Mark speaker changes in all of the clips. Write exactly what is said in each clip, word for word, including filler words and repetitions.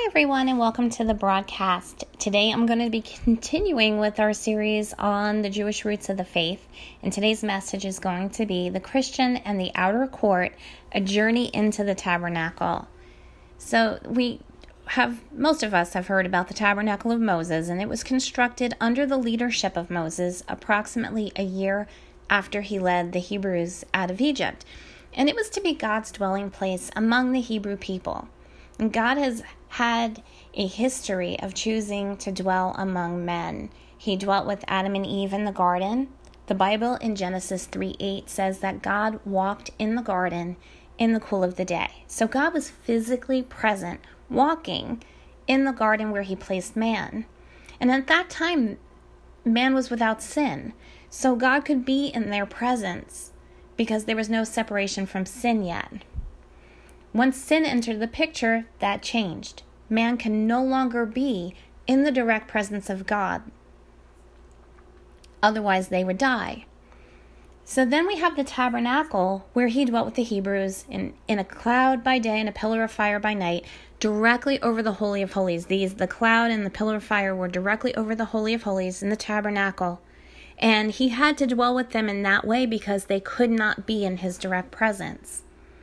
Speaker 1: Hi everyone, and welcome to the broadcast. Today I'm going to be continuing with our series on the Jewish roots of the faith, and today's message is going to be The Christian and the Outer Court, a journey into the tabernacle. So we have, most of us have heard about the tabernacle of Moses, and it was constructed under the leadership of Moses approximately a year after he led the Hebrews out of Egypt. And it was to be God's dwelling place among the Hebrew people. And God has had a history of choosing to dwell among men. He dwelt with Adam and Eve in the garden. The Bible in Genesis three eight says that God walked in the garden in the cool of the day. So God was physically present, walking in the garden where he placed man. And at that time, man was without sin. So God could be in their presence because there was no separation from sin yet. Once sin entered the picture, that changed. Man can no longer be in the direct presence of God. Otherwise, they would die. So then we have the tabernacle where he dwelt with the Hebrews in, in a cloud by day and a pillar of fire by night, directly over the Holy of Holies. These, the cloud and the pillar of fire, were directly over the Holy of Holies in the tabernacle. And he had to dwell with them in that way because they could not be in his direct presence.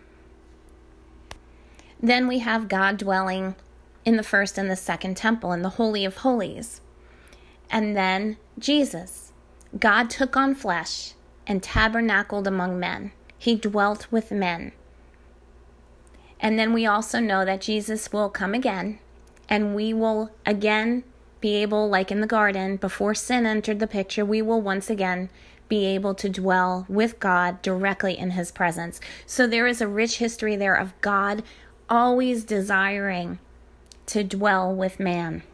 Speaker 1: Then we have God dwelling in the first and the second temple in the Holy of Holies. And then Jesus. God took on flesh and tabernacled among men. He dwelt with men. And then we also know that Jesus will come again, and we will again be able, like in the garden, before sin entered the picture, we will once again be able to dwell with God directly in his presence. So there is a rich history there of God always desiring to dwell with man.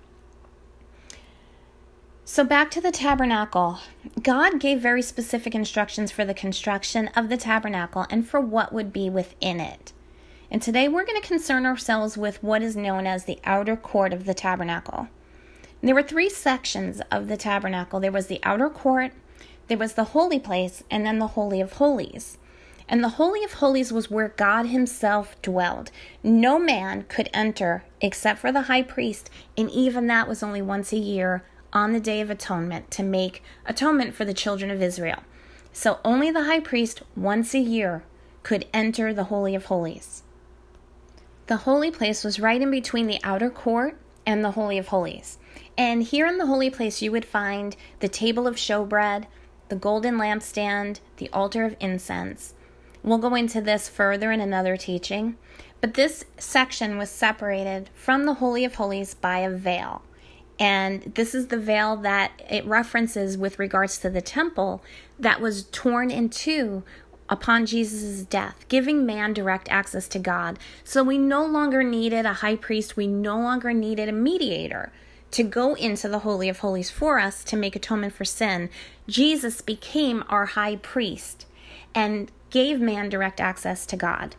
Speaker 1: So back to the tabernacle. God gave very specific instructions for the construction of the tabernacle and for what would be within it. And today we're going to concern ourselves with what is known as the outer court of the tabernacle. There were three sections of the tabernacle. There was the outer court, there was the holy place, and then the Holy of Holies. And the Holy of Holies was where God himself dwelled. No man could enter except for the high priest, and even that was only once a year on the Day of Atonement to make atonement for the children of Israel. So only the high priest once a year could enter the Holy of Holies. The holy place was right in between the outer court and the Holy of Holies. And here in the holy place you would find the table of showbread, the golden lampstand, the altar of incense. We'll go into this further in another teaching, but this section was separated from the Holy of Holies by a veil. And this is the veil that it references with regards to the temple that was torn in two upon Jesus' death, giving man direct access to God. So we no longer needed a high priest, we no longer needed a mediator to go into the Holy of Holies for us to make atonement for sin. Jesus became our high priest and gave man direct access to God.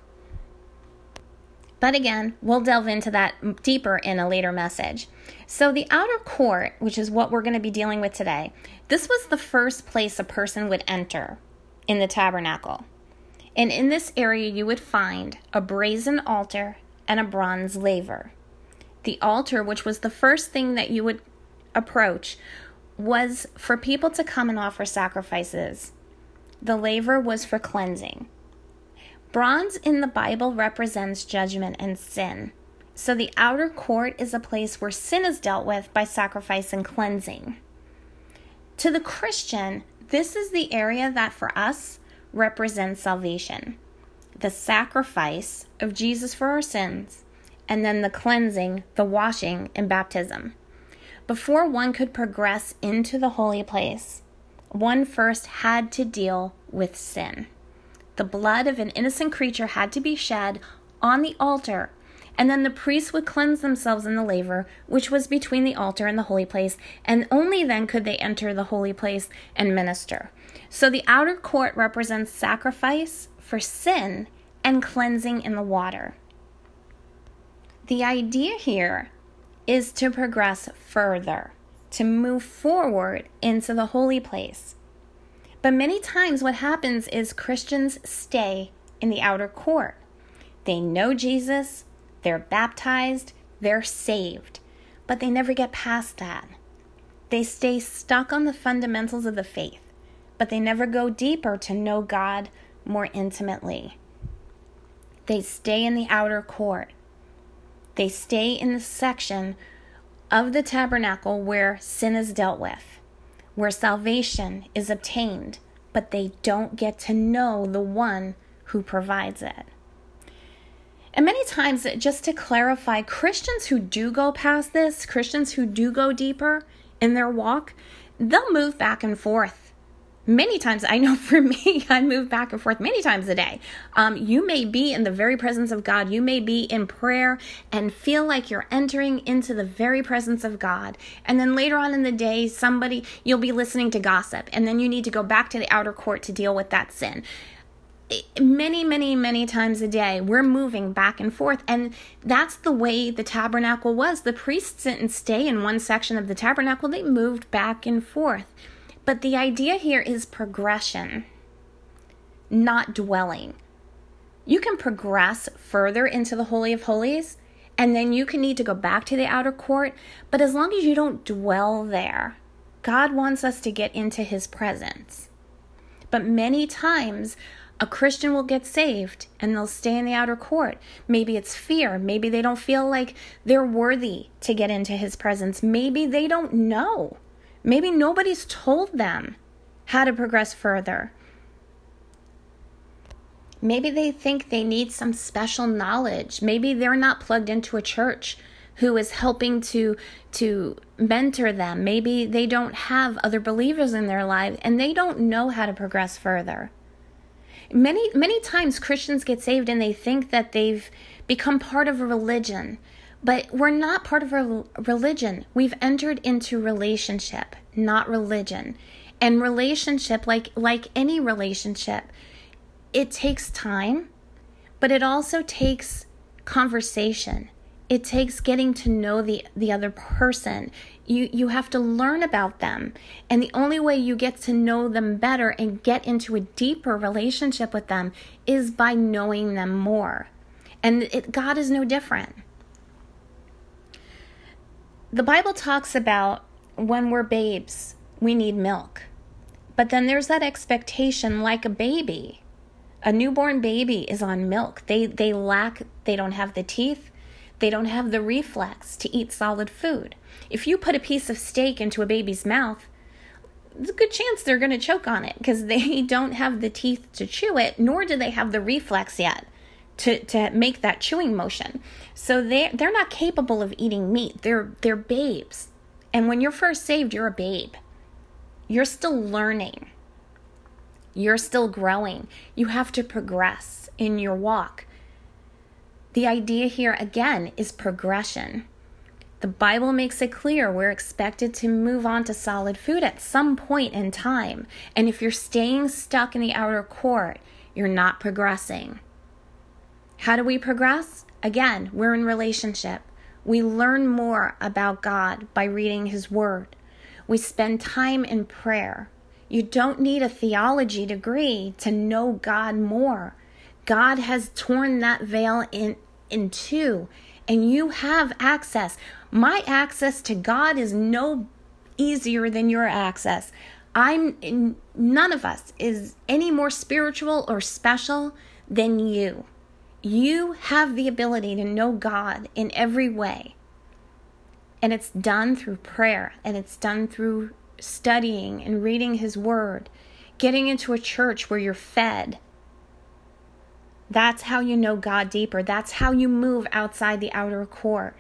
Speaker 1: But again, we'll delve into that deeper in a later message. So the outer court, which is what we're going to be dealing with today, this was the first place a person would enter in the tabernacle. And in this area, you would find a brazen altar and a bronze laver. The altar, which was the first thing that you would approach, was for people to come and offer sacrifices. The laver was for cleansing. Bronze in the Bible represents judgment and sin. So the outer court is a place where sin is dealt with by sacrifice and cleansing. To the Christian, this is the area that for us represents salvation. The sacrifice of Jesus for our sins, and then the cleansing, the washing, and baptism. Before one could progress into the holy place, one first had to deal with sin. The blood of an innocent creature had to be shed on the altar, and then the priests would cleanse themselves in the laver, which was between the altar and the holy place, and only then could they enter the holy place and minister. So the outer court represents sacrifice for sin and cleansing in the water. The idea here is to progress further, to move forward into the holy place. But many times what happens is Christians stay in the outer court. They know Jesus, they're baptized, They're saved, but they never get past that. They stay stuck on the fundamentals of the faith, but they never go deeper to know God more intimately. They stay in the outer court. They stay in the section of the tabernacle where sin is dealt with, where salvation is obtained, but they don't get to know the one who provides it. And many times, just to clarify, Christians who do go past this, Christians who do go deeper in their walk, they'll move back and forth. Many times, I know for me, I move back and forth many times a day. Um, you may be in the very presence of God. You may be in prayer and feel like you're entering into the very presence of God. And then later on in the day, somebody, you'll be listening to gossip. And then you need to go back to the outer court to deal with that sin. Many, many, many times a day, we're moving back and forth. And that's the way the tabernacle was. The priests didn't stay in one section of the tabernacle. They moved back and forth. But the idea here is progression, not dwelling. You can progress further into the Holy of Holies, and then you can need to go back to the outer court. But as long as you don't dwell there, God wants us to get into his presence. But many times, a Christian will get saved and they'll stay in the outer court. Maybe it's fear. Maybe they don't feel like they're worthy to get into his presence. Maybe they don't know. Maybe nobody's told them how to progress further. Maybe they think they need some special knowledge. Maybe they're not plugged into a church who is helping to, to mentor them. Maybe they don't have other believers in their lives and they don't know how to progress further. Many, many times Christians get saved and they think that they've become part of a religion. But we're not part of a religion. We've entered into relationship, not religion. And relationship, like, like any relationship, it takes time, but it also takes conversation. It takes getting to know the, the other person. You, you have to learn about them. And the only way you get to know them better and get into a deeper relationship with them is by knowing them more. And it, God is no different. The Bible talks about when we're babes, we need milk. But then there's that expectation like a baby. A newborn baby is on milk. They they lack, they don't have the teeth. They don't have the reflex to eat solid food. If you put a piece of steak into a baby's mouth, there's a good chance they're going to choke on it because they don't have the teeth to chew it, nor do they have the reflex yet to, to make that chewing motion. So they they're not capable of eating meat. They're they're babes. And when you're first saved, you're a babe. You're still learning. You're still growing. You have to progress in your walk. The idea here, again, is progression. The Bible makes it clear we're expected to move on to solid food at some point in time. And if you're staying stuck in the outer court, you're not progressing. How do we progress? Again, we're in relationship. We learn more about God by reading his word. We spend time in prayer. You don't need a theology degree to know God more. God has torn that veil in, in two, and you have access. My access to God is no easier than your access. I'm none of us is any more spiritual or special than you. You have the ability to know God in every way. And it's done through prayer, and it's done through studying and reading his word, getting into a church where you're fed. That's how you know God deeper. That's how you move outside the outer court.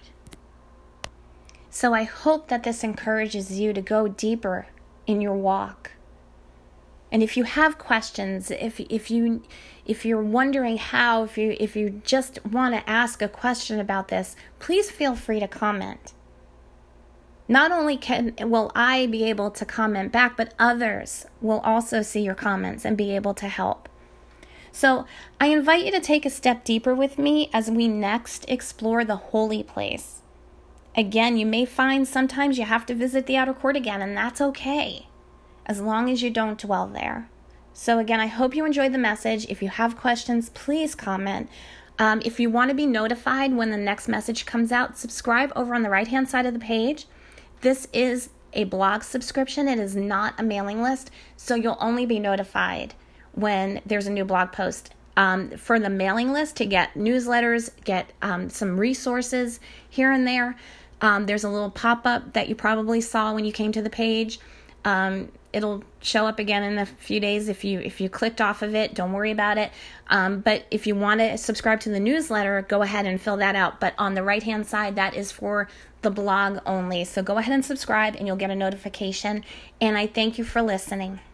Speaker 1: So I hope that this encourages you to go deeper in your walk. And if you have questions, if if you if you're wondering how, if you if you just want to ask a question about this, please feel free to comment. Not only can will I be able to comment back, but others will also see your comments and be able to help. So I invite you to take a step deeper with me as we next explore the holy place. Again, you may find sometimes you have to visit the outer court again, and that's okay, as long as you don't dwell there. So again, I hope you enjoyed the message. If you have questions, please comment. Um, if you want to be notified when the next message comes out, subscribe over on the right-hand side of the page. This is a blog subscription. It is not a mailing list, so you'll only be notified when there's a new blog post. Um, for the mailing list, to get newsletters, get um, some resources here and there, um, there's a little pop-up that you probably saw when you came to the page. Um, it'll show up again in a few days if you if you clicked off of it. Don't worry about it. Um, but if you want to subscribe to the newsletter, go ahead and fill that out. But on the right-hand side, that is for the blog only. So go ahead and subscribe, and you'll get a notification. And I thank you for listening.